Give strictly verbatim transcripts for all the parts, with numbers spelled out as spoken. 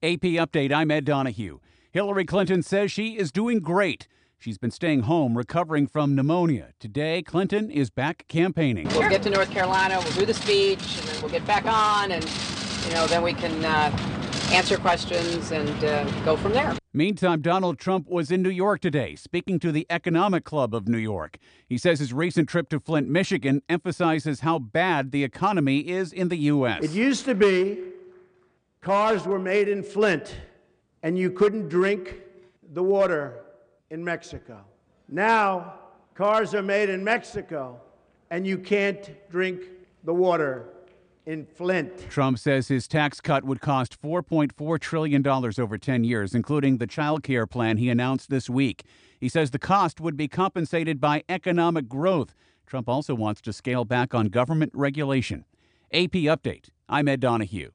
A P Update, I'm Ed Donahue. Hillary Clinton says she is doing great. She's been staying home recovering from pneumonia. Today, Clinton is back campaigning. We'll get to North Carolina, we'll do the speech, and then we'll get back on, and, you know, then we can uh, answer questions and uh, go from there. Meantime, Donald Trump was in New York today, speaking to the Economic Club of New York. He says his recent trip to Flint, Michigan, emphasizes how bad the economy is in the U S. It used to be cars were made in Flint, and you couldn't drink the water in Mexico. Now, cars are made in Mexico, and you can't drink the water in Flint. Trump says his tax cut would cost four point four trillion dollars over ten years, including the child care plan he announced this week. He says the cost would be compensated by economic growth. Trump also wants to scale back on government regulation. A P Update, I'm Ed Donahue.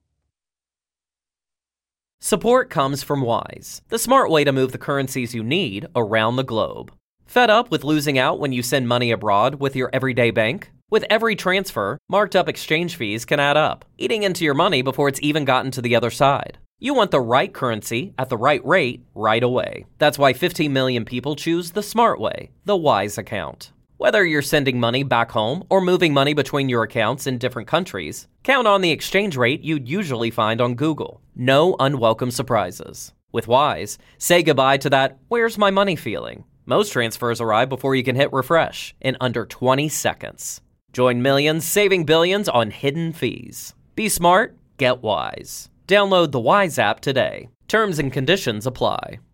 Support comes from Wise, the smart way to move the currencies you need around the globe. Fed up with losing out when you send money abroad with your everyday bank? With every transfer, marked up exchange fees can add up, eating into your money before it's even gotten to the other side. You want the right currency at the right rate right away. That's why fifteen million people choose the smart way, the Wise account. Whether you're sending money back home or moving money between your accounts in different countries, count on the exchange rate you'd usually find on Google. No unwelcome surprises. With Wise, say goodbye to that "where's my money" feeling. Most transfers arrive before you can hit refresh in under twenty seconds. Join millions saving billions on hidden fees. Be smart, get Wise. Download the Wise app today. Terms and conditions apply.